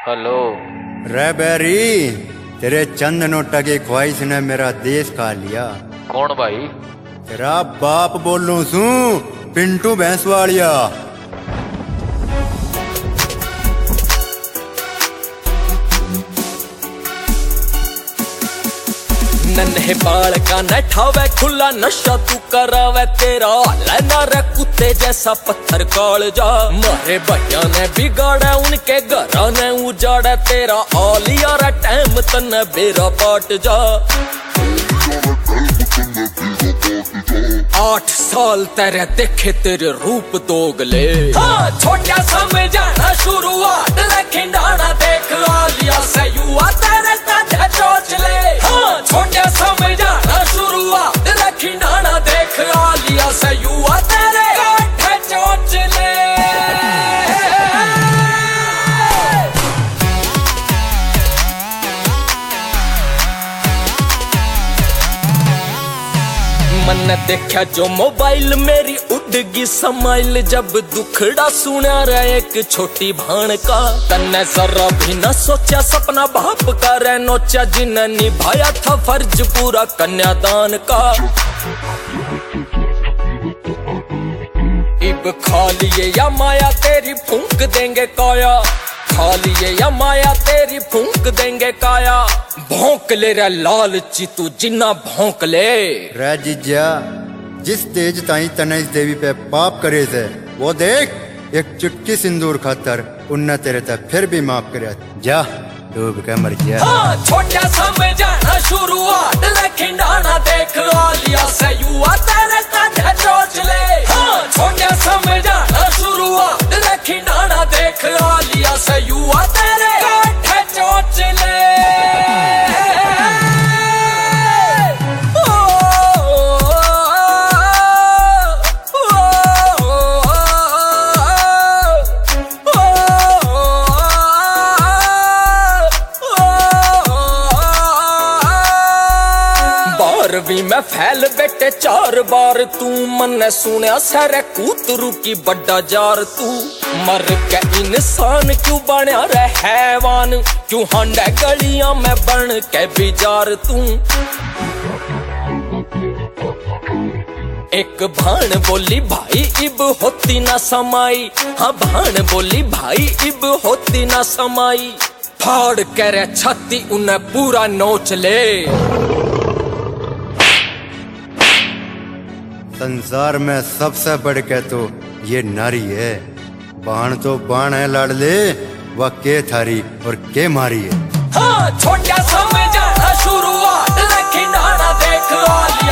Hello. रे बैरी, तेरे चंद NOTA की ख्वाहिश ने मेरा देश खा लिया। कौन भाई? तेरा बाप बोलूं सू, पिंटू भैंसवालिया। नन्हे बाल का नठावे खुला नशा तू करावे तेरा लेना रे कुत्ते जैसा पत्थर काल जा। मारे भैया ने बिगाड़ा उनके घरा ने उजाड़ा तेरा आलिया रा टाइम तन्ने बेरा पाट जा। 8 साल तेरे देखे तेरे रूप दोगले। हाँ छोटा समझाना शुरुआत खिंडाना देख आलिया से युवा तेरे ताजा चोचले। हाँ छोटा समझाना शुरुआत खिंडाना देख आलिया से युवा तेरे ताजा चोचले। मन देखा जो मोबाइल मेरी उड़गी समाइल जब दुखड़ा सुना रहा एक छोटी भाण का। तन्ने जरा भी न सोचा सपना बाप का रे नोचा जिन्हें निभाया था फर्ज पूरा कन्यादान का। इब खा लिए या माया तेरी फूंक देंगे काया। खा लिए या माया तेरी फूंक देंगे काया। भौंक ले रे लालची तू जिन्ना भौंक ले। रे जीजा, जिस तेज ताई तने इस देवी पे पाप करे थे वो देख, एक चुटकी सिंदूर खातर उनने तेरे तक फिर भी माफ करे। जा डूब के मर गया। हाँ छोटा समझाना शुरुआत खिंडाना देख आलिया से युवा तेरे ताजा चोचले। हाँ छोटा समझाना शुरुआत खिंडाना देख आलिया से युवा तेरे ताजा चोचले। भी मैं फैल बेटे 4 बार तू मन सुनिया सारे कूतरू की बड्डा जार तू। मर के इंसान क्यों बनया रे हैवान, क्यों हांडे गलियां में बन के बिजार तू। एक भाण बोली भाई इब होती ना समाई। हाँ भाण बोली भाई इब होती ना समाई। फाड़ के रे छाती उन्हें पूरा नोच ले। संसार में सबसे बढ़ के तो ये नारी है। बाण तो बाण है लाडले, वह के थारी और के मारी है। हाँ छोटा समझाना शुरुआत खिंडाना देख आलिया।